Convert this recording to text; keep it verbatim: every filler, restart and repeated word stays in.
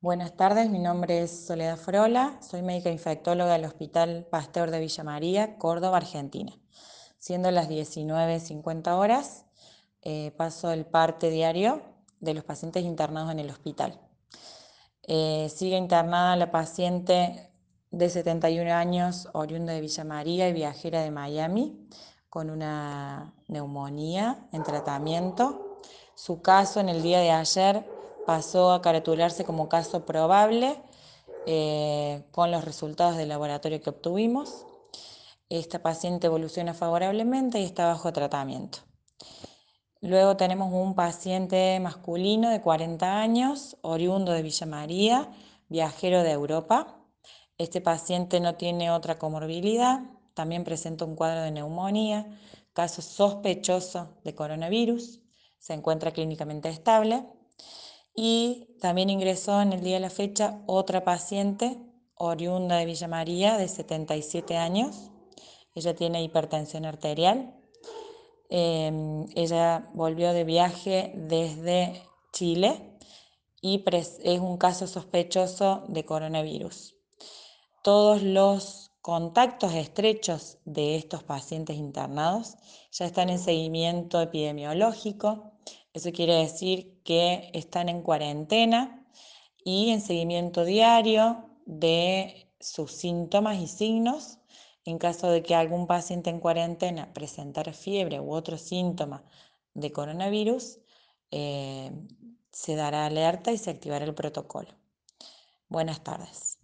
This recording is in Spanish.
Buenas tardes, mi nombre es Soledad Frola, soy médica infectóloga del Hospital Pasteur de Villa María, Córdoba, Argentina. Siendo las diecinueve cincuenta horas, eh, paso el parte diario de los pacientes internados en el hospital. Eh, sigue internada la paciente de setenta y un años, oriunda de Villa María y viajera de Miami, con una neumonía en tratamiento. Su caso en el día de ayer pasó a caratularse como caso probable eh, con los resultados del laboratorio que obtuvimos. Esta paciente evoluciona favorablemente y está bajo tratamiento. Luego tenemos un paciente masculino de cuarenta años, oriundo de Villa María, viajero de Europa. Este paciente no tiene otra comorbilidad, también presenta un cuadro de neumonía, caso sospechoso de coronavirus, se encuentra clínicamente estable y también ingresó en el día de la fecha otra paciente oriunda de Villa María de setenta y siete años. Ella tiene hipertensión arterial. Eh, ella volvió de viaje desde Chile y es un caso sospechoso de coronavirus. Todos los contactos estrechos de estos pacientes internados ya están en seguimiento epidemiológico. Eso quiere decir que están en cuarentena y en seguimiento diario de sus síntomas y signos. En caso de que algún paciente en cuarentena presentara fiebre u otro síntoma de coronavirus, eh, se dará alerta y se activará el protocolo. Buenas tardes.